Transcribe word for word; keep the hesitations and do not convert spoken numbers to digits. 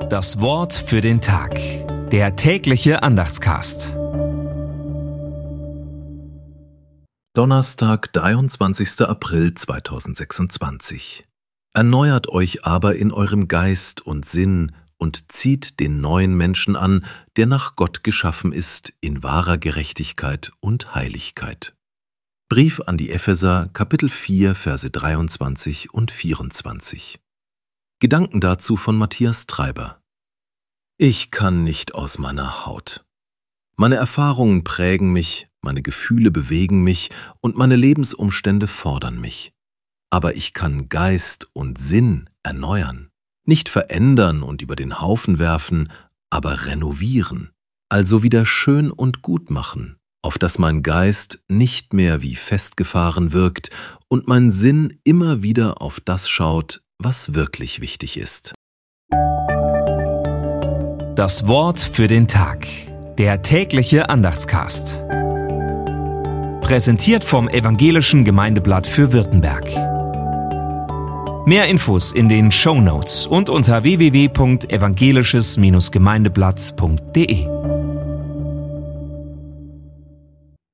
Das Wort für den Tag. Der tägliche Andachtscast. Donnerstag, dreiundzwanzigster April zweitausendsechsundzwanzig. Erneuert euch aber in eurem Geist und Sinn und zieht den neuen Menschen an, der nach Gott geschaffen ist, in wahrer Gerechtigkeit und Heiligkeit. Brief an die Epheser, Kapitel vier, Verse dreiundzwanzig und vierundzwanzig. Gedanken dazu von Matthias Treiber. Ich kann nicht aus meiner Haut. Meine Erfahrungen prägen mich, meine Gefühle bewegen mich und meine Lebensumstände fordern mich. Aber ich kann Geist und Sinn erneuern, nicht verändern und über den Haufen werfen, aber renovieren, also wieder schön und gut machen, auf dass mein Geist nicht mehr wie festgefahren wirkt und mein Sinn immer wieder auf das schaut, was wirklich wichtig ist. Das Wort für den Tag. Der tägliche Andachtscast. Präsentiert vom Evangelischen Gemeindeblatt für Württemberg. Mehr Infos in den Shownotes und unter w w w punkt evangelisches Gemeindeblatt punkt de.